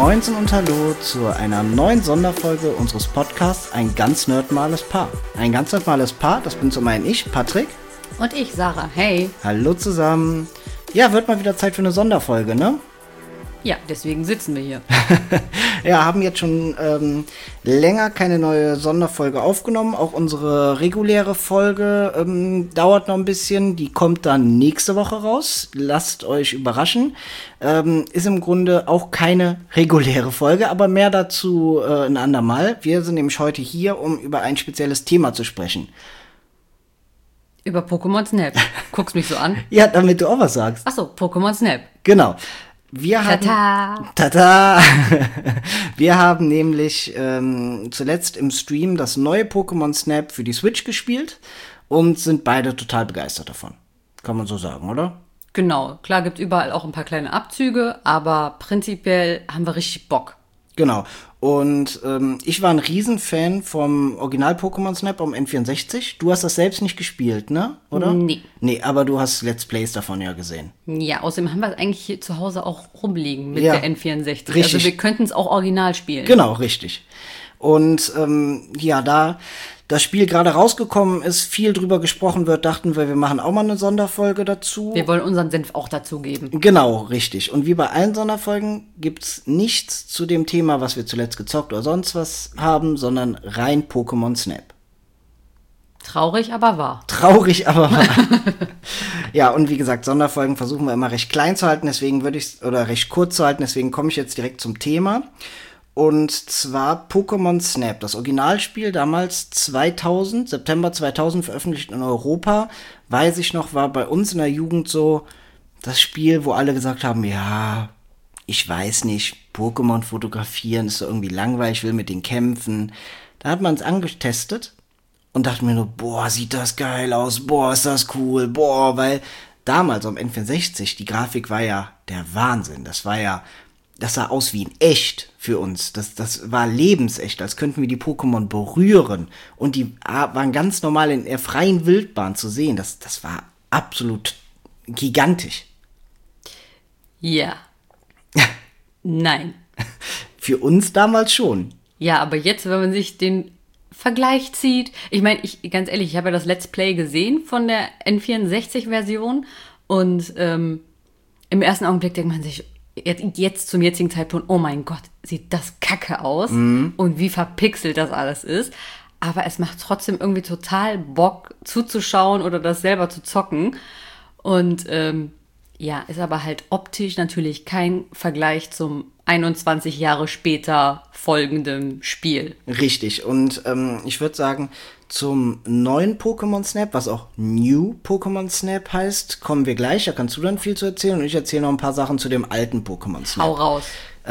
Moinsen und Hallo zu einer neuen Sonderfolge unseres Podcasts Ein ganz nerdmales Paar. Ein ganz nerdmales Paar, das bin zum einen ich, Patrick. Und ich, Sarah. Hey. Hallo zusammen. Ja, wird mal wieder Zeit für eine Sonderfolge, ne? Ja, deswegen sitzen wir hier. Ja, haben jetzt schon länger keine neue Sonderfolge aufgenommen. Auch unsere reguläre Folge dauert noch ein bisschen. Die kommt dann nächste Woche raus. Lasst euch überraschen. Ist im Grunde auch keine reguläre Folge, aber mehr dazu ein andermal. Wir sind nämlich heute hier, um über ein spezielles Thema zu sprechen. Über Pokémon Snap. Guckst mich so an. Ja, damit du auch was sagst. Achso, Pokémon Snap. Genau. Wir haben nämlich zuletzt im Stream das neue Pokémon Snap für die Switch gespielt und sind beide total begeistert davon. Kann man so sagen, oder? Genau. Klar gibt überall auch ein paar kleine Abzüge, aber prinzipiell haben wir richtig Bock. Genau. Und ich war ein Riesenfan vom Original-Pokémon Snap am N64. Du hast das selbst nicht gespielt, ne? Oder? Nee. Nee, aber du hast Let's Plays davon ja gesehen. Ja, außerdem haben wir es eigentlich hier zu Hause auch rumliegen mit Ja, der N64. richtig. Also wir könnten es auch original spielen. Genau, richtig. Und ja, da das Spiel gerade rausgekommen ist, viel drüber gesprochen wird, dachten wir machen auch mal eine Sonderfolge dazu. Wir wollen unseren Senf auch dazugeben. Genau, richtig. Und wie bei allen Sonderfolgen gibt's nichts zu dem Thema, was wir zuletzt gezockt oder sonst was haben, sondern rein Pokémon Snap. Traurig, aber wahr. Traurig, aber wahr. Ja, und wie gesagt, Sonderfolgen versuchen wir immer recht klein zu halten, deswegen oder recht kurz zu halten, deswegen komme ich jetzt direkt zum Thema. Und zwar Pokémon Snap, das Originalspiel, damals September 2000 veröffentlicht in Europa, weiß ich noch, war bei uns in der Jugend so das Spiel, wo alle gesagt haben, ja, ich weiß nicht, Pokémon fotografieren ist so irgendwie langweilig, ich will mit denen kämpfen. Da hat man es angetestet und dachte mir nur, boah, sieht das geil aus, boah, ist das cool, boah, weil damals am N64, die Grafik war ja der Wahnsinn, das sah aus wie in echt für uns. Das war lebensecht, als könnten wir die Pokémon berühren. Und die waren ganz normal in der freien Wildbahn zu sehen. Das war absolut gigantisch. Ja. Nein. Für uns damals schon. Ja, aber jetzt, wenn man sich den Vergleich zieht, ich meine, ganz ehrlich, ich habe ja das Let's Play gesehen von der N64-Version und im ersten Augenblick denkt man sich, jetzt zum jetzigen Zeitpunkt, oh mein Gott, sieht das kacke aus und wie verpixelt das alles ist. Aber es macht trotzdem irgendwie total Bock zuzuschauen oder das selber zu zocken. Und ja, ist aber halt optisch natürlich kein Vergleich zum 21 Jahre später folgenden Spiel. Richtig. Und ich würde sagen, zum neuen Pokémon Snap, was auch New Pokémon Snap heißt, kommen wir gleich. Da kannst du dann viel zu erzählen und ich erzähle noch ein paar Sachen zu dem alten Pokémon Snap. Hau raus.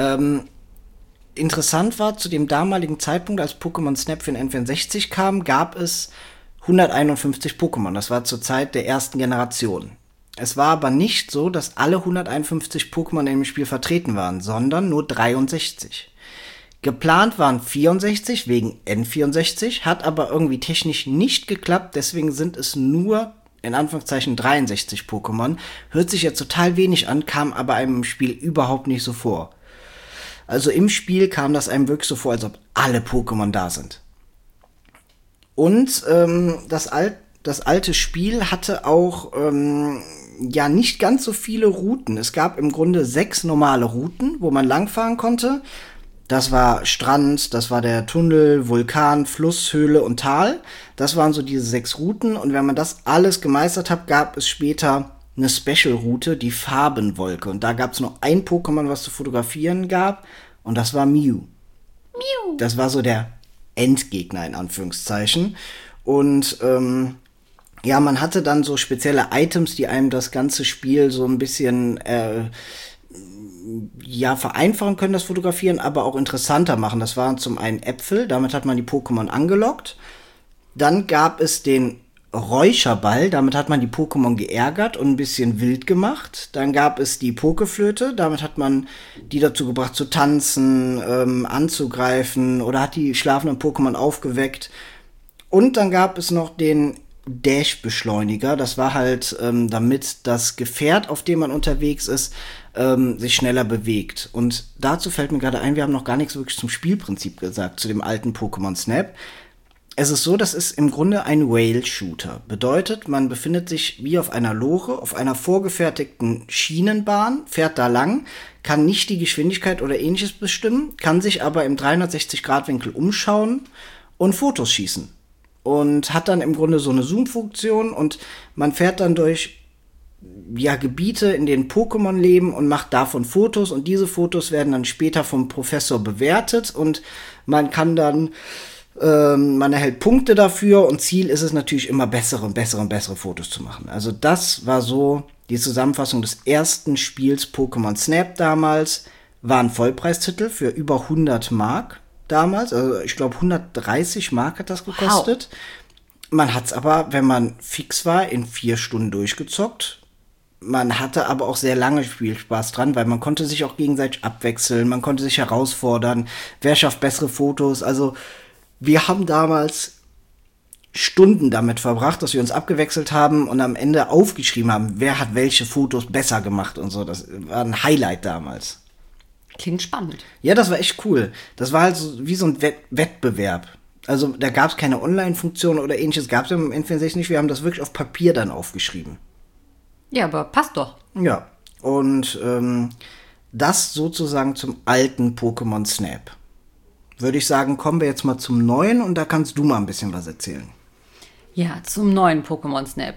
Interessant war, zu dem damaligen Zeitpunkt, als Pokémon Snap für den N64 kam, gab es 151 Pokémon. Das war zur Zeit der ersten Generation. Es war aber nicht so, dass alle 151 Pokémon in dem Spiel vertreten waren, sondern nur 63. Geplant waren 64 wegen N64, hat aber irgendwie technisch nicht geklappt, deswegen sind es nur, in Anführungszeichen, 63 Pokémon. Hört sich jetzt total wenig an, kam aber einem im Spiel überhaupt nicht so vor. Also im Spiel kam das einem wirklich so vor, als ob alle Pokémon da sind. Und das alte Spiel hatte auch ja nicht ganz so viele Routen. Es gab im Grunde 6 normale Routen, wo man langfahren konnte. Das war Strand, das war der Tunnel, Vulkan, Fluss, Höhle und Tal. Das waren so diese 6 Routen. Und wenn man das alles gemeistert hat, gab es später eine Special-Route, die Farbenwolke. Und da gab es noch ein Pokémon, was zu fotografieren gab. Und das war Mew. Mew. Das war so der Endgegner in Anführungszeichen. Und ja, man hatte dann so spezielle Items, die einem das ganze Spiel so ein bisschen ja, vereinfachen können, das Fotografieren, aber auch interessanter machen. Das waren zum einen Äpfel, damit hat man die Pokémon angelockt. Dann gab es den Räucherball, damit hat man die Pokémon geärgert und ein bisschen wild gemacht. Dann gab es die Pokeflöte, damit hat man die dazu gebracht zu tanzen, anzugreifen oder hat die schlafenden Pokémon aufgeweckt. Und dann gab es noch den Dash-Beschleuniger. Das war halt, damit das Gefährt, auf dem man unterwegs ist, sich schneller bewegt. Und dazu fällt mir gerade ein, wir haben noch gar nichts wirklich zum Spielprinzip gesagt, zu dem alten Pokémon Snap. Es ist so, das ist im Grunde ein Rail-Shooter. Bedeutet, man befindet sich wie auf einer Lore, auf einer vorgefertigten Schienenbahn, fährt da lang, kann nicht die Geschwindigkeit oder ähnliches bestimmen, kann sich aber im 360-Grad-Winkel umschauen und Fotos schießen. Und hat dann im Grunde so eine Zoom-Funktion und man fährt dann durch Gebiete, in denen Pokémon leben und macht davon Fotos und diese Fotos werden dann später vom Professor bewertet und man kann dann man erhält Punkte dafür und Ziel ist es natürlich immer bessere Fotos zu machen. Also das war so die Zusammenfassung des ersten Spiels Pokémon Snap damals. War ein Vollpreistitel für über 100 Mark damals. Also ich glaube 130 Mark hat das gekostet. Wow. Man hat's aber, wenn man fix war, in 4 Stunden durchgezockt. Man hatte aber auch sehr lange Spielspaß dran, weil man konnte sich auch gegenseitig abwechseln, man konnte sich herausfordern, wer schafft bessere Fotos, also wir haben damals Stunden damit verbracht, dass wir uns abgewechselt haben und am Ende aufgeschrieben haben, wer hat welche Fotos besser gemacht und so. Das war ein Highlight damals. Klingt spannend. Ja, das war echt cool. Das war halt so wie so ein Wettbewerb. Also da gab es keine Online-Funktion oder ähnliches, gab es im N64 nicht. Wir haben das wirklich auf Papier dann aufgeschrieben. Ja, aber passt doch. Ja, und das sozusagen zum alten Pokémon Snap. Würde ich sagen, kommen wir jetzt mal zum neuen und da kannst du mal ein bisschen was erzählen. Ja, zum neuen Pokémon Snap.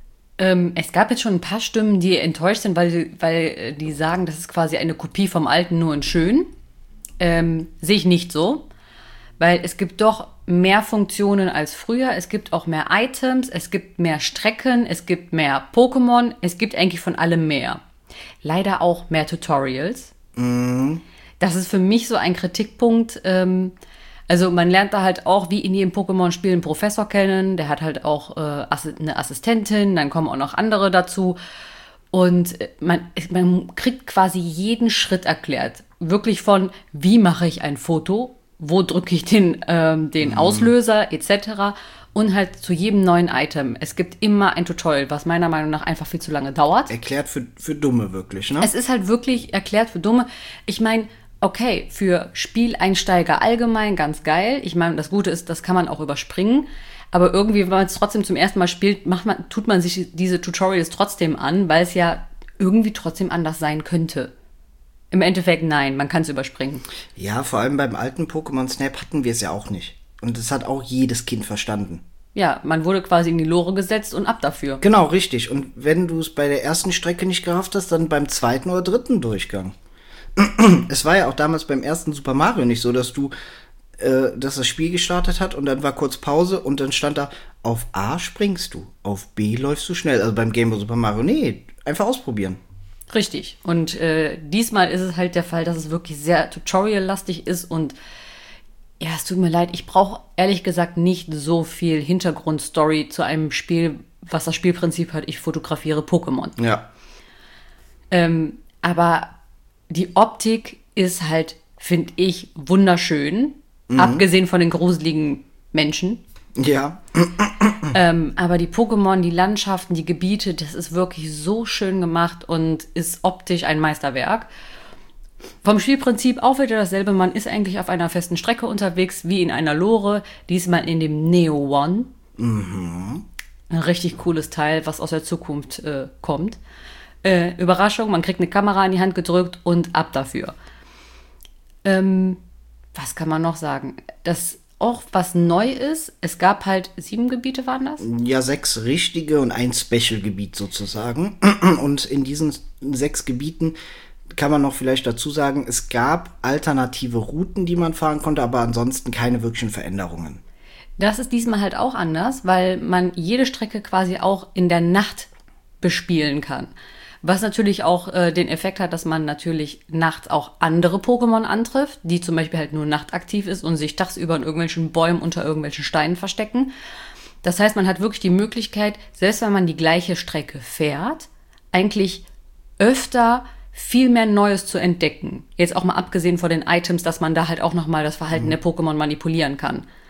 Es gab jetzt schon ein paar Stimmen, die enttäuscht sind, weil die sagen, das ist quasi eine Kopie vom alten, nur in schön. Sehe ich nicht so, weil es gibt doch mehr Funktionen als früher. Es gibt auch mehr Items, es gibt mehr Strecken, es gibt mehr Pokémon, es gibt eigentlich von allem mehr. Leider auch mehr Tutorials. Mhm. Das ist für mich so ein Kritikpunkt. Also man lernt da halt auch, wie in jedem Pokémon-Spiel, einen Professor kennen. Der hat halt auch eine Assistentin, dann kommen auch noch andere dazu. Und man kriegt quasi jeden Schritt erklärt. Wirklich von, wie mache ich ein Foto, wo drücke ich den Auslöser etc. Und halt zu jedem neuen Item. Es gibt immer ein Tutorial, was meiner Meinung nach einfach viel zu lange dauert. Erklärt für Dumme wirklich, ne? Es ist halt wirklich erklärt für Dumme. Ich meine, okay, für Spieleinsteiger allgemein ganz geil. Ich meine, das Gute ist, das kann man auch überspringen. Aber irgendwie, wenn man es trotzdem zum ersten Mal spielt, tut man sich diese Tutorials trotzdem an, weil es ja irgendwie trotzdem anders sein könnte. Im Endeffekt nein, man kann es überspringen. Ja, vor allem beim alten Pokémon Snap hatten wir es ja auch nicht. Und das hat auch jedes Kind verstanden. Ja, man wurde quasi in die Lore gesetzt und ab dafür. Genau, richtig. Und wenn du es bei der ersten Strecke nicht gerafft hast, dann beim zweiten oder dritten Durchgang. Es war ja auch damals beim ersten Super Mario nicht so, dass das Spiel gestartet hat und dann war kurz Pause und dann stand da, auf A springst du, auf B läufst du schnell. Also beim Game Boy Super Mario, nee, einfach ausprobieren. Richtig. Und diesmal ist es halt der Fall, dass es wirklich sehr tutorial-lastig ist und ja, es tut mir leid, ich brauche ehrlich gesagt nicht so viel Hintergrundstory zu einem Spiel, was das Spielprinzip hat, ich fotografiere Pokémon. Ja. Aber die Optik ist halt, finde ich, wunderschön. Abgesehen von den gruseligen Menschen. Ja. Aber die Pokémon, die Landschaften, die Gebiete, das ist wirklich so schön gemacht und ist optisch ein Meisterwerk. Vom Spielprinzip auch wieder dasselbe. Man ist eigentlich auf einer festen Strecke unterwegs, wie in einer Lore. Diesmal in dem Neo One. Mhm. Ein richtig cooles Teil, was aus der Zukunft kommt. Überraschung, man kriegt eine Kamera in die Hand gedrückt und ab dafür. Was kann man noch sagen? Das auch was neu ist, es gab halt 7 Gebiete, waren das? Ja, 6 richtige und ein Special-Gebiet sozusagen. Und in diesen 6 Gebieten kann man noch vielleicht dazu sagen, es gab alternative Routen, die man fahren konnte, aber ansonsten keine wirklichen Veränderungen. Das ist diesmal halt auch anders, weil man jede Strecke quasi auch in der Nacht bespielen kann. Was natürlich auch den Effekt hat, dass man natürlich nachts auch andere Pokémon antrifft, die zum Beispiel halt nur nachtaktiv ist und sich tagsüber in irgendwelchen Bäumen unter irgendwelchen Steinen verstecken. Das heißt, man hat wirklich die Möglichkeit, selbst wenn man die gleiche Strecke fährt, eigentlich öfter viel mehr Neues zu entdecken. Jetzt auch mal abgesehen von den Items, dass man da halt auch nochmal das Verhalten der Pokémon manipulieren kann.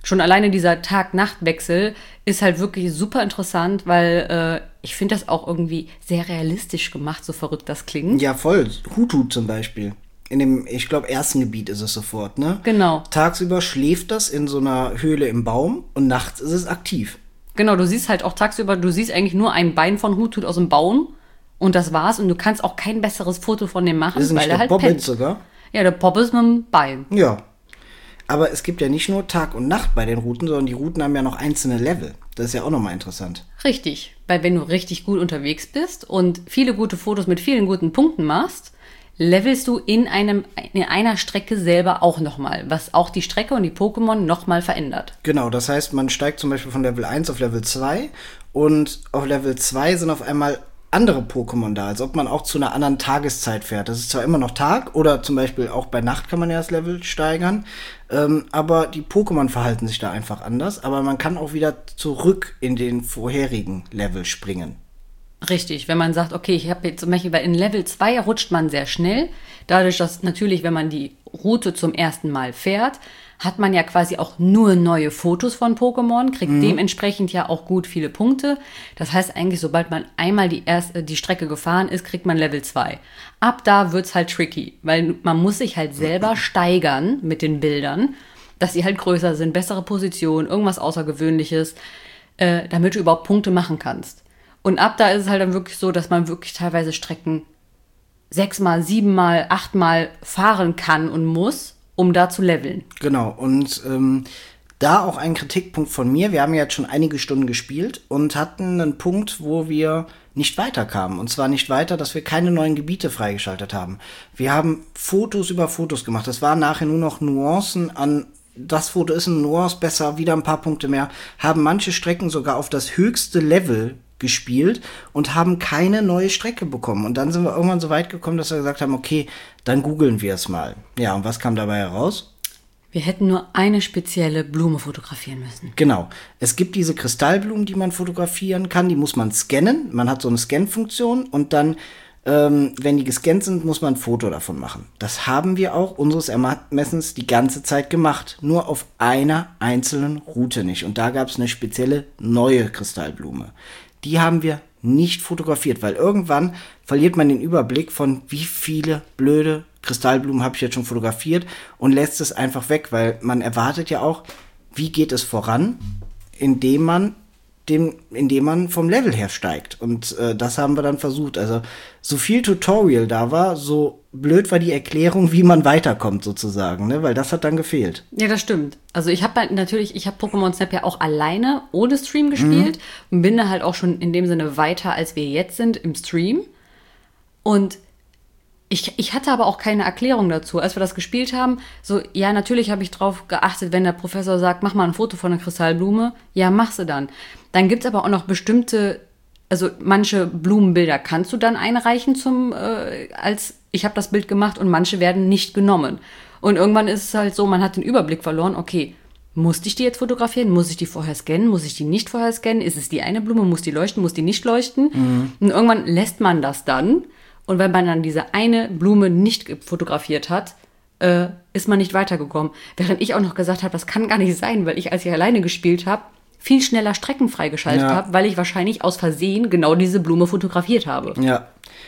Schon alleine dieser Tag-Nacht-Wechsel ist halt wirklich super interessant, weil ich finde das auch irgendwie sehr realistisch gemacht, so verrückt das klingt. Ja, voll. Hutut zum Beispiel. In dem, ich glaube, ersten Gebiet ist es sofort, ne? Genau. Tagsüber schläft das in so einer Höhle im Baum und nachts ist es aktiv. Genau, du siehst halt auch tagsüber, du siehst eigentlich nur ein Bein von Hutut aus dem Baum und das war's. Und du kannst auch kein besseres Foto von dem machen, Das ist nicht weil der er halt Bobbit pennt. sogar? Ja, der Bob ist mit dem Bein. Ja. Aber es gibt ja nicht nur Tag und Nacht bei den Routen, sondern die Routen haben ja noch einzelne Level. Das ist ja auch nochmal interessant. Richtig, weil wenn du richtig gut unterwegs bist und viele gute Fotos mit vielen guten Punkten machst, levelst du in einer Strecke selber auch nochmal, was auch die Strecke und die Pokémon nochmal verändert. Genau, das heißt, man steigt zum Beispiel von Level 1 auf Level 2 und auf Level 2 sind auf einmal andere Pokémon da, als ob man auch zu einer anderen Tageszeit fährt. Das ist zwar immer noch Tag oder zum Beispiel auch bei Nacht kann man ja das Level steigern, aber die Pokémon verhalten sich da einfach anders, aber man kann auch wieder zurück in den vorherigen Level springen. Richtig, wenn man sagt, okay, ich habe jetzt zum Beispiel, weil in Level 2 rutscht man sehr schnell. Dadurch, dass natürlich, wenn man die Route zum ersten Mal fährt, hat man ja quasi auch nur neue Fotos von Pokémon, kriegt dementsprechend ja auch gut viele Punkte. Das heißt eigentlich, sobald man einmal die Strecke gefahren ist, kriegt man Level 2. Ab da wird's halt tricky, weil man muss sich halt selber steigern mit den Bildern, dass sie halt größer sind, bessere Position, irgendwas Außergewöhnliches, damit du überhaupt Punkte machen kannst. Und ab da ist es halt dann wirklich so, dass man wirklich teilweise Strecken 6-mal, 7-mal, 8-mal fahren kann und muss, um da zu leveln. Genau, und da auch ein Kritikpunkt von mir. Wir haben ja jetzt schon einige Stunden gespielt und hatten einen Punkt, wo wir nicht weiterkamen. Und zwar nicht weiter, dass wir keine neuen Gebiete freigeschaltet haben. Wir haben Fotos über Fotos gemacht. Es waren nachher nur noch Nuancen an, das Foto ist eine Nuance besser, wieder ein paar Punkte mehr. Haben manche Strecken sogar auf das höchste Level gespielt und haben keine neue Strecke bekommen. Und dann sind wir irgendwann so weit gekommen, dass wir gesagt haben, okay, dann googeln wir es mal. Ja, und was kam dabei heraus? Wir hätten nur eine spezielle Blume fotografieren müssen. Genau. Es gibt diese Kristallblumen, die man fotografieren kann, die muss man scannen. Man hat so eine Scan-Funktion und dann, wenn die gescannt sind, muss man ein Foto davon machen. Das haben wir auch unseres Ermessens die ganze Zeit gemacht. Nur auf einer einzelnen Route nicht. Und da gab es eine spezielle neue Kristallblume. Die haben wir nicht fotografiert, weil irgendwann verliert man den Überblick von, wie viele blöde Kristallblumen habe ich jetzt schon fotografiert und lässt es einfach weg, weil man erwartet ja auch, wie geht es voran, indem man vom Level her steigt. Und das haben wir dann versucht. Also so viel Tutorial da war, so blöd war die Erklärung, wie man weiterkommt sozusagen, ne? Weil das hat dann gefehlt. Ja, das stimmt. Also ich habe Pokémon Snap ja auch alleine ohne Stream gespielt und bin da halt auch schon in dem Sinne weiter, als wir jetzt sind im Stream. Und ich hatte aber auch keine Erklärung dazu. Als wir das gespielt haben, so, ja, natürlich habe ich drauf geachtet, wenn der Professor sagt, mach mal ein Foto von einer Kristallblume. Ja, mach sie dann. Dann gibt's aber auch noch bestimmte, also manche Blumenbilder kannst du dann einreichen als ich habe das Bild gemacht und manche werden nicht genommen. Und irgendwann ist es halt so, man hat den Überblick verloren, okay, musste ich die jetzt fotografieren? Muss ich die vorher scannen? Muss ich die nicht vorher scannen? Ist es die eine Blume? Muss die leuchten? Muss die nicht leuchten? Und irgendwann lässt man das dann. Und wenn man dann diese eine Blume nicht fotografiert hat, ist man nicht weitergekommen. Während ich auch noch gesagt habe, das kann gar nicht sein, weil ich, als ich alleine gespielt habe, viel schneller Strecken freigeschaltet habe, weil ich wahrscheinlich aus Versehen genau diese Blume fotografiert habe. Ja.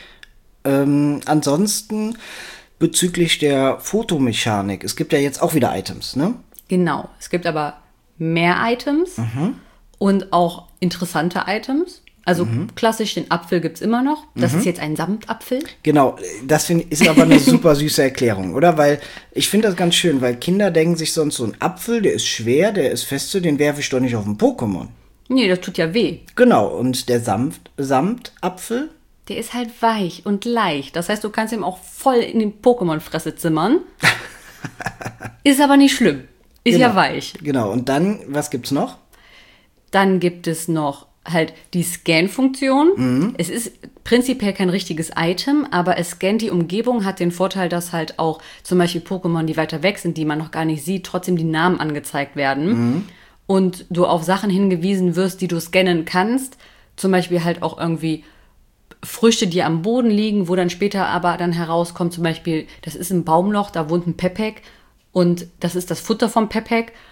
Ansonsten bezüglich der Fotomechanik, es gibt ja jetzt auch wieder Items, ne? Genau. Es gibt aber mehr Items und auch interessante Items. Also klassisch, den Apfel gibt's immer noch. Das ist jetzt ein Samtapfel. Genau, das ist aber eine super süße Erklärung, oder? Weil ich finde das ganz schön, weil Kinder denken sich sonst, so ein Apfel, der ist schwer, der ist feste, den werfe ich doch nicht auf ein Pokémon. Nee, das tut ja weh. Genau, und der Samtapfel? Der ist halt weich und leicht. Das heißt, du kannst ihm auch voll in die Pokémon-Fresse zimmern. Ist aber nicht schlimm. Ist ja weich. Genau, und dann, was gibt's noch? Dann gibt es noch halt die Scan-Funktion. Es ist prinzipiell kein richtiges Item, aber es scannt die Umgebung, hat den Vorteil, dass halt auch zum Beispiel Pokémon, die weiter weg sind, die man noch gar nicht sieht, trotzdem die Namen angezeigt werden. Und du auf Sachen hingewiesen wirst, die du scannen kannst. Zum Beispiel halt auch irgendwie Früchte, die am Boden liegen, wo dann später aber dann herauskommt, zum Beispiel, das ist ein Baumloch, da wohnt ein Pepek und das ist das Futter vom Pepek.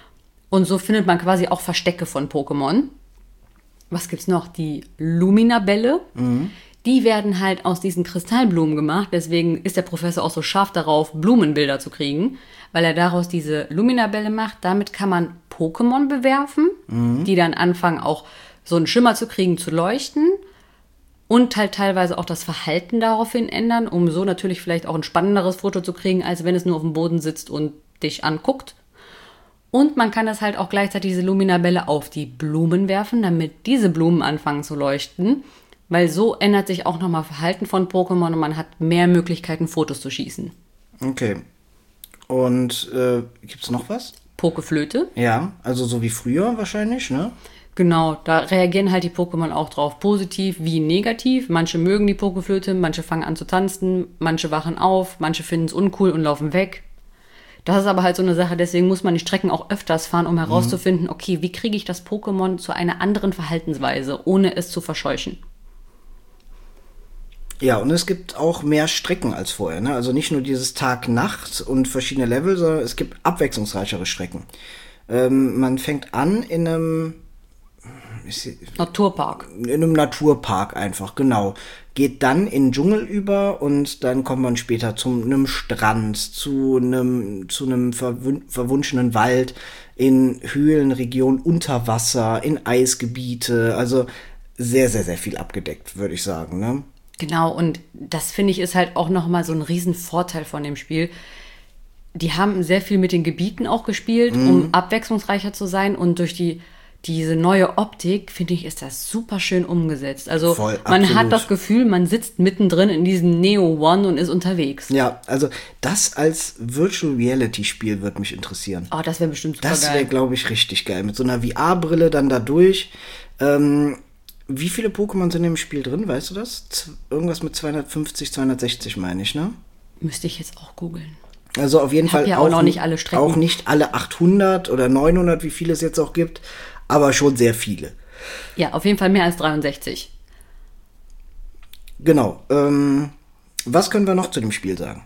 Und so findet man quasi auch Verstecke von Pokémon. Was gibt's noch? Die Lumina-Bälle. Die werden halt aus diesen Kristallblumen gemacht. Deswegen ist der Professor auch so scharf darauf, Blumenbilder zu kriegen, weil er daraus diese Lumina-Bälle macht. Damit kann man Pokémon bewerfen, die dann anfangen auch so einen Schimmer zu kriegen, zu leuchten. Und halt teilweise auch das Verhalten daraufhin ändern, um so natürlich vielleicht auch ein spannenderes Foto zu kriegen, als wenn es nur auf dem Boden sitzt und dich anguckt. Und man kann das halt auch gleichzeitig diese Lumina-Bälle auf die Blumen werfen, damit diese Blumen anfangen zu leuchten. Weil so ändert sich auch nochmal Verhalten von Pokémon und man hat mehr Möglichkeiten, Fotos zu schießen. Okay. Und gibt's noch was? Pokeflöte. Ja, also so wie früher wahrscheinlich, ne? Genau, da reagieren halt die Pokémon auch drauf, positiv wie negativ. Manche mögen die Pokeflöte, manche fangen an zu tanzen, manche wachen auf, manche finden es uncool und laufen weg. Das ist aber halt so eine Sache, deswegen muss man die Strecken auch öfters fahren, um herauszufinden, okay, wie kriege ich das Pokémon zu einer anderen Verhaltensweise, ohne es zu verscheuchen. Ja, und es gibt auch mehr Strecken als vorher, ne? Also nicht nur dieses Tag-Nacht und verschiedene Level, sondern es gibt abwechslungsreichere Strecken. Man fängt an in einem Naturpark. In einem Naturpark einfach, genau. Geht dann in den Dschungel über und dann kommt man später zu einem Strand, zu einem verwunschenen Wald, in Höhlenregionen unter Wasser, in Eisgebiete. Also sehr, sehr, sehr viel abgedeckt, würde ich sagen, ne? Genau, und das finde ich ist halt auch nochmal so ein Riesenvorteil von dem Spiel. Die haben sehr viel mit den Gebieten auch gespielt, um abwechslungsreicher zu sein und durch diese neue Optik, finde ich, ist das super schön umgesetzt. Also Voll, man absolut. hat das Gefühl, man sitzt mittendrin in diesem Neo One und ist unterwegs. Ja, also das als Virtual Reality Spiel würde mich interessieren. Oh, das wäre bestimmt super Das wäre, geil. glaube ich, richtig geil. Mit so einer VR-Brille dann da durch. Wie viele Pokémon sind im Spiel drin, weißt du das? Irgendwas mit 250, 260 meine ich, ne? Müsste ich jetzt auch googeln. Also auf jeden Ich hab Fall ja auch noch nicht alle Strecken. Auch nicht alle 800 oder 900, wie viele es jetzt auch gibt, aber schon sehr viele. Ja, auf jeden Fall mehr als 63. Genau. Was können wir noch zu dem Spiel sagen?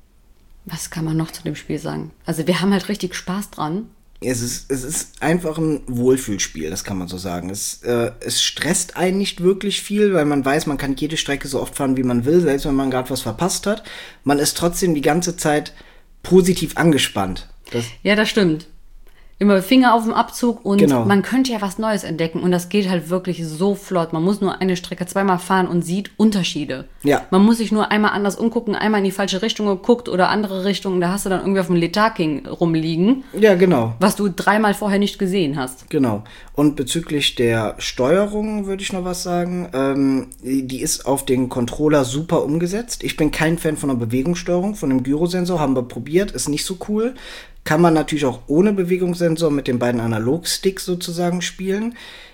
Was kann man noch zu dem Spiel sagen? Also wir haben halt richtig Spaß dran. Es ist einfach ein Wohlfühlspiel, das kann man so sagen. Es stresst einen nicht wirklich viel, weil man weiß, man kann jede Strecke so oft fahren, wie man will, selbst wenn man gerade was verpasst hat. Man ist trotzdem die ganze Zeit positiv angespannt. Ja, das stimmt. Immer Finger auf dem Abzug und Genau. man könnte ja was Neues entdecken und das geht halt wirklich so flott. Man muss nur eine Strecke zweimal fahren und sieht Unterschiede. Ja. Man muss sich nur einmal anders umgucken, einmal in die falsche Richtung geguckt oder andere Richtungen. Da hast du dann irgendwie auf dem Letarking rumliegen, Ja, genau. was du dreimal vorher nicht gesehen hast. Genau. Und bezüglich der Steuerung würde ich noch was sagen. Die ist auf den Controller super umgesetzt. Ich bin kein Fan von der Bewegungssteuerung, von dem Gyrosensor. Haben wir probiert, ist nicht so cool. Kann man natürlich auch ohne Bewegungssensor mit den beiden Analogsticks sozusagen spielen.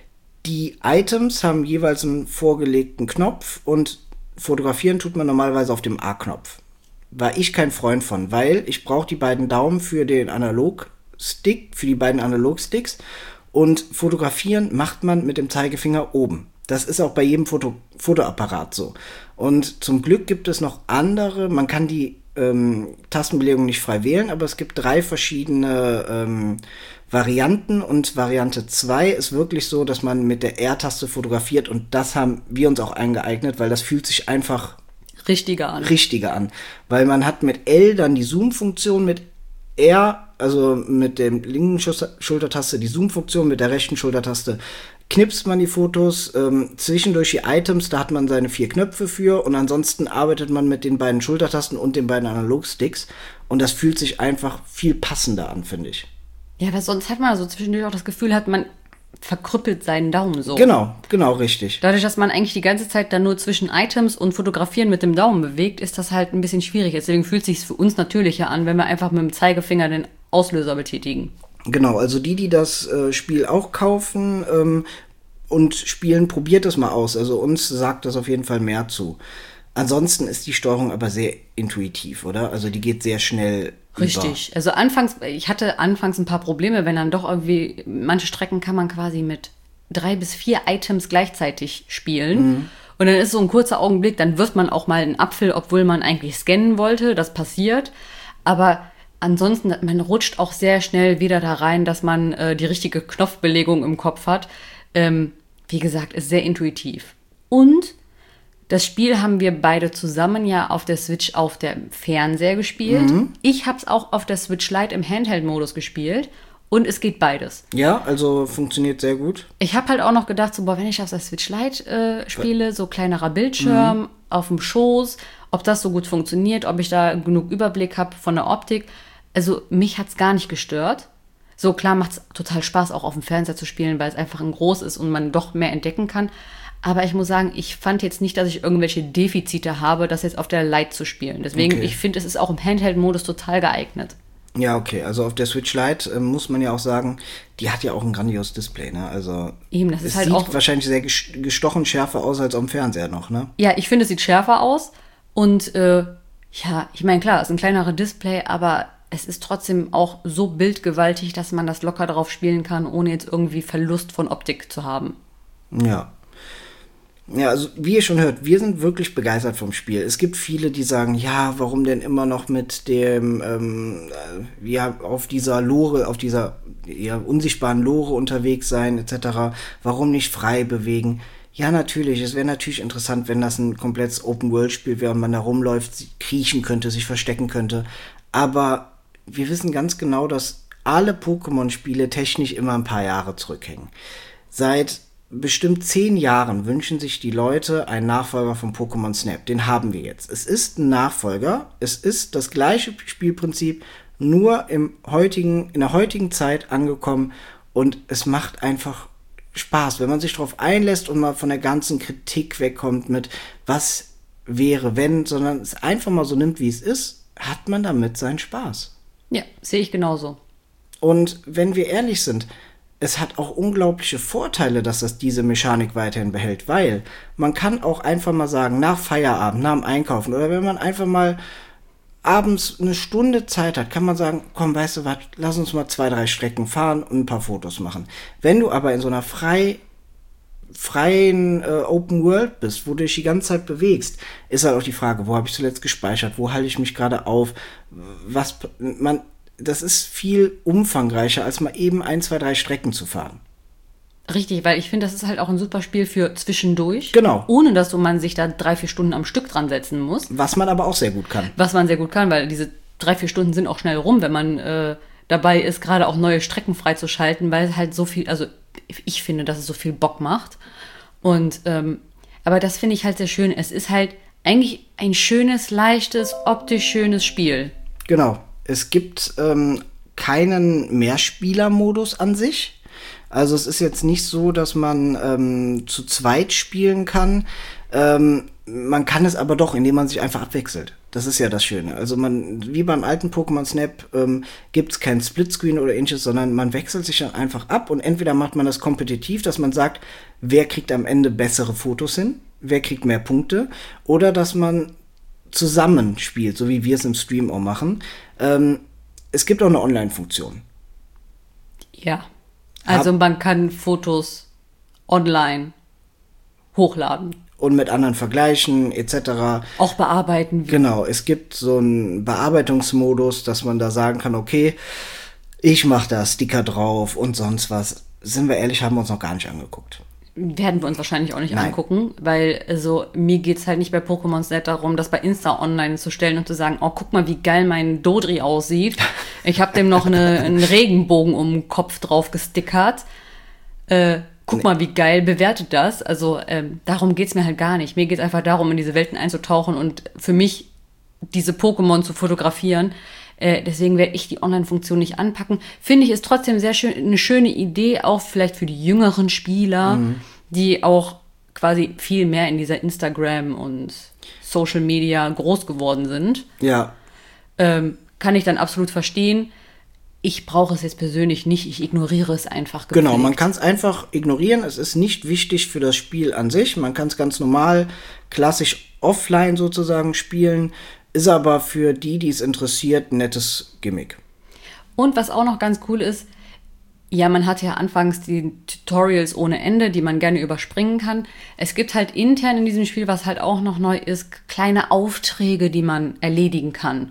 Die Items haben jeweils einen vorgelegten Knopf und fotografieren tut man normalerweise auf dem A-Knopf. War ich kein Freund von, weil ich brauche die beiden Daumen für den Analogstick, für die beiden Analogsticks und fotografieren macht man mit dem Zeigefinger oben. Das ist auch bei jedem Fotoapparat so. Und zum Glück gibt es noch andere, man kann die Tastenbelegung nicht frei wählen, aber es gibt 3 verschiedene Varianten und Variante 2 ist wirklich so, dass man mit der R-Taste fotografiert und das haben wir uns auch eingeeignet, weil das fühlt sich einfach Richtiger an. Weil man hat mit L dann die Zoom-Funktion, mit R, also mit der linken Schultertaste die Zoom-Funktion, mit der rechten Schultertaste knipst man die Fotos, zwischendurch die Items, da hat man seine 4 Knöpfe für und ansonsten arbeitet man mit den beiden Schultertasten und den beiden Analogsticks und das fühlt sich einfach viel passender an, finde ich. Ja, aber sonst hat man so zwischendurch auch das Gefühl, man verkrüppelt seinen Daumen so. Genau, richtig. Dadurch, dass man eigentlich die ganze Zeit dann nur zwischen Items und Fotografieren mit dem Daumen bewegt, ist das halt ein bisschen schwierig. Deswegen fühlt es sich für uns natürlicher an, wenn wir einfach mit dem Zeigefinger den Auslöser betätigen. Genau, also die das Spiel auch kaufen und spielen, probiert es mal aus. Also uns sagt das auf jeden Fall mehr zu. Ansonsten ist die Steuerung aber sehr intuitiv, oder? Also die geht sehr schnell Richtig. Also ich hatte anfangs ein paar Probleme, wenn dann doch irgendwie, manche Strecken kann man quasi mit 3 bis 4 Items gleichzeitig spielen. Und dann ist so ein kurzer Augenblick, dann wirft man auch mal einen Apfel, obwohl man eigentlich scannen wollte. Das passiert. Aber ansonsten, man rutscht auch sehr schnell wieder da rein, dass man die richtige Knopfbelegung im Kopf hat. Wie gesagt, ist sehr intuitiv. Und das Spiel haben wir beide zusammen ja auf der Switch auf dem Fernseher gespielt. Ich habe es auch auf der Switch Lite im Handheld-Modus gespielt. Und es geht beides. Ja, also funktioniert sehr gut. Ich habe halt auch noch gedacht, so, boah, wenn ich auf der Switch Lite spiele, so kleinerer Bildschirm auf dem Schoß, ob das so gut funktioniert, ob ich da genug Überblick habe von der Optik. Also mich hat es gar nicht gestört. So klar macht es total Spaß, auch auf dem Fernseher zu spielen, weil es einfach ein groß ist und man doch mehr entdecken kann. Aber ich muss sagen, ich fand jetzt nicht, dass ich irgendwelche Defizite habe, das jetzt auf der Lite zu spielen. Deswegen, ich finde, es ist auch im Handheld-Modus total geeignet. Ja, okay. Also auf der Switch Lite muss man ja auch sagen, die hat ja auch ein grandioses Display, ne? Also eben, das ist halt sieht auch wahrscheinlich sehr gestochen schärfer aus als auf dem Fernseher noch, ne? Ja, ich finde, es sieht schärfer aus. Und ja, ich meine, klar, es ist ein kleinerer Display, aber es ist trotzdem auch so bildgewaltig, dass man das locker drauf spielen kann, ohne jetzt irgendwie Verlust von Optik zu haben. Ja. Ja, also wie ihr schon hört, wir sind wirklich begeistert vom Spiel. Es gibt viele, die sagen, ja, warum denn immer noch mit dem, ja, auf dieser Lore, auf dieser unsichtbaren Lore unterwegs sein, etc. Warum nicht frei bewegen? Ja, natürlich, es wäre natürlich interessant, wenn das ein komplettes Open-World-Spiel wäre und man da rumläuft, kriechen könnte, sich verstecken könnte. Aber wir wissen ganz genau, dass alle Pokémon-Spiele technisch immer ein paar Jahre zurückhängen. Seit bestimmt 10 Jahren wünschen sich die Leute einen Nachfolger von Pokémon Snap. Den haben wir jetzt. Es ist ein Nachfolger. Es ist das gleiche Spielprinzip, nur in der heutigen Zeit angekommen. Und es macht einfach Spaß, wenn man sich darauf einlässt und mal von der ganzen Kritik wegkommt mit was wäre, wenn, sondern es einfach mal so nimmt, wie es ist, hat man damit seinen Spaß. Ja, sehe ich genauso. Und wenn wir ehrlich sind, es hat auch unglaubliche Vorteile, dass das diese Mechanik weiterhin behält, weil man kann auch einfach mal sagen, nach Feierabend, nach dem Einkaufen oder wenn man einfach mal abends eine Stunde Zeit hat, kann man sagen, komm, weißt du was, lass uns mal 2, 3 Strecken fahren und ein paar Fotos machen. Wenn du aber in so einer freien Open World bist, wo du dich die ganze Zeit bewegst, ist halt auch die Frage, wo habe ich zuletzt gespeichert, wo halte ich mich gerade auf, das ist viel umfangreicher, als mal eben 1, 2, 3 Strecken zu fahren. Richtig, weil ich finde, das ist halt auch ein super Spiel für zwischendurch. Genau. Ohne, dass man sich da 3, 4 Stunden am Stück dran setzen muss. Was man aber auch sehr gut kann. Was man sehr gut kann, weil diese 3, 4 Stunden sind auch schnell rum, wenn man dabei ist, gerade auch neue Strecken freizuschalten, weil es halt so viel, also ich finde, dass es so viel Bock macht. Und, aber das finde ich halt sehr schön. Es ist halt eigentlich ein schönes, leichtes, optisch schönes Spiel. Genau. Es gibt keinen Mehrspieler-Modus an sich. Also es ist jetzt nicht so, dass man zu zweit spielen kann. Man kann es aber doch, indem man sich einfach abwechselt. Das ist ja das Schöne. Also wie beim alten Pokémon Snap gibt es kein Splitscreen oder ähnliches, sondern man wechselt sich dann einfach ab und entweder macht man das kompetitiv, dass man sagt, wer kriegt am Ende bessere Fotos hin, wer kriegt mehr Punkte, oder dass man zusammen spielt, so wie wir es im Stream auch machen. Es gibt auch eine Online-Funktion. Ja, also man kann Fotos online hochladen. Und mit anderen vergleichen, etc. Auch bearbeiten. Genau, es gibt so einen Bearbeitungsmodus, dass man da sagen kann, okay, ich mache da Sticker drauf und sonst was. Sind wir ehrlich, haben wir uns noch gar nicht angeguckt. Werden wir uns wahrscheinlich auch nicht angucken, weil also mir geht's halt nicht bei Pokémon Snap darum, das bei Insta online zu stellen und zu sagen, oh, guck mal, wie geil mein Dodri aussieht. Ich habe dem noch einen Regenbogen um den Kopf drauf gestickert. Guck mal, wie geil bewertet das. Also darum geht's mir halt gar nicht. Mir geht's einfach darum, in diese Welten einzutauchen und für mich diese Pokémon zu fotografieren. Deswegen werde ich die Online-Funktion nicht anpacken. Finde ich, ist trotzdem sehr schön, eine schöne Idee, auch vielleicht für die jüngeren Spieler, die auch quasi viel mehr in dieser Instagram und Social Media groß geworden sind. Ja. Kann ich dann absolut verstehen. Ich brauche es jetzt persönlich nicht, ich ignoriere es einfach gepflegt. Genau, man kann es einfach ignorieren. Es ist nicht wichtig für das Spiel an sich. Man kann es ganz normal, klassisch offline sozusagen spielen. Ist aber für die es interessiert, ein nettes Gimmick. Und was auch noch ganz cool ist, ja, man hat ja anfangs die Tutorials ohne Ende, die man gerne überspringen kann. Es gibt halt intern in diesem Spiel, was halt auch noch neu ist, kleine Aufträge, die man erledigen kann.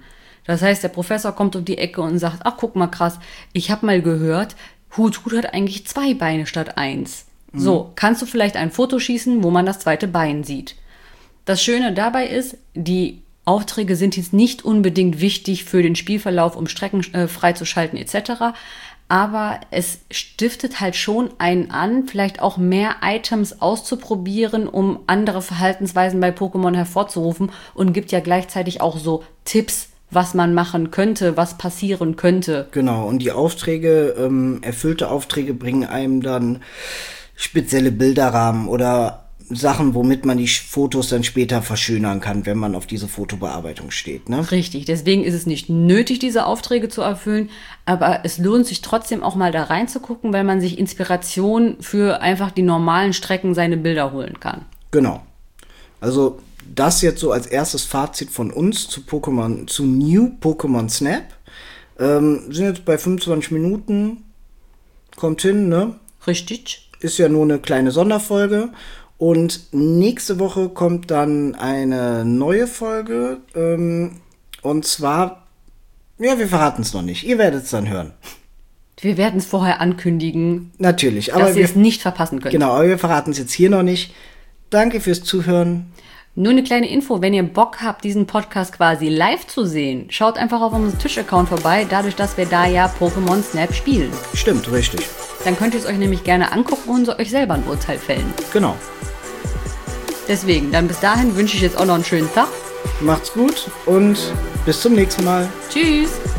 Das heißt, der Professor kommt um die Ecke und sagt, ach, guck mal krass, ich habe mal gehört, Hut hat eigentlich 2 Beine statt 1. So, kannst du vielleicht ein Foto schießen, wo man das zweite Bein sieht? Das Schöne dabei ist, die Aufträge sind jetzt nicht unbedingt wichtig für den Spielverlauf, um Strecken freizuschalten etc., aber es stiftet halt schon einen an, vielleicht auch mehr Items auszuprobieren, um andere Verhaltensweisen bei Pokémon hervorzurufen und gibt ja gleichzeitig auch so Tipps, was man machen könnte, was passieren könnte. Genau, und die Aufträge, erfüllte Aufträge bringen einem dann spezielle Bilderrahmen oder Sachen, womit man die Fotos dann später verschönern kann, wenn man auf diese Fotobearbeitung steht, ne? Richtig, deswegen ist es nicht nötig, diese Aufträge zu erfüllen, aber es lohnt sich trotzdem auch mal da reinzugucken, weil man sich Inspiration für einfach die normalen Strecken seine Bilder holen kann. Genau. Also das jetzt so als erstes Fazit von uns zu Pokémon, zu New Pokémon Snap. Sind jetzt bei 25 Minuten. Kommt hin, ne? Richtig. Ist ja nur eine kleine Sonderfolge. Und nächste Woche kommt dann eine neue Folge. Und zwar, ja, wir verraten es noch nicht. Ihr werdet es dann hören. Wir werden es vorher ankündigen. Natürlich, aber dass ihr es nicht verpassen könnt. Genau, aber wir verraten es jetzt hier noch nicht. Danke fürs Zuhören. Nur eine kleine Info, wenn ihr Bock habt, diesen Podcast quasi live zu sehen, schaut einfach auf unserem Twitch-Account vorbei, dadurch, dass wir da ja Pokémon Snap spielen. Stimmt, richtig. Dann könnt ihr es euch nämlich gerne angucken und euch selber ein Urteil fällen. Genau. Deswegen, dann bis dahin wünsche ich jetzt auch noch einen schönen Tag. Macht's gut und bis zum nächsten Mal. Tschüss.